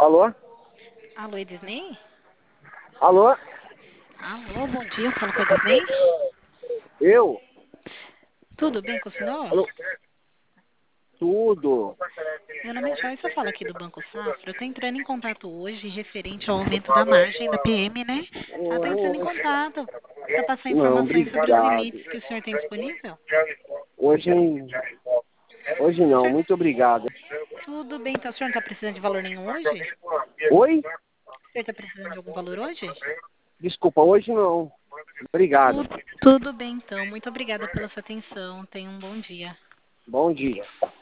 Alô? Alô, Edisnei? Alô? Alô, bom dia, falo com a Edisnei? Eu? Tudo bem com o senhor? Alô? Tudo. Meu nome é Joyce, eu falo aqui do Banco Safra. Eu estou entrando em contato hoje referente ao aumento da margem da PM, né? Ela está entrando em contato para passar Não, informações sobre os obrigado. limites que o senhor tem disponível. Hoje, hoje O não, senhor, muito obrigado. tudo bem, então o senhor não está precisando de valor nenhum hoje? Oi? O senhor está precisando de algum valor hoje? Desculpa, hoje não. Obrigado. Tudo bem, então. Muito obrigada pela sua atenção. Tenha um bom dia. Bom dia.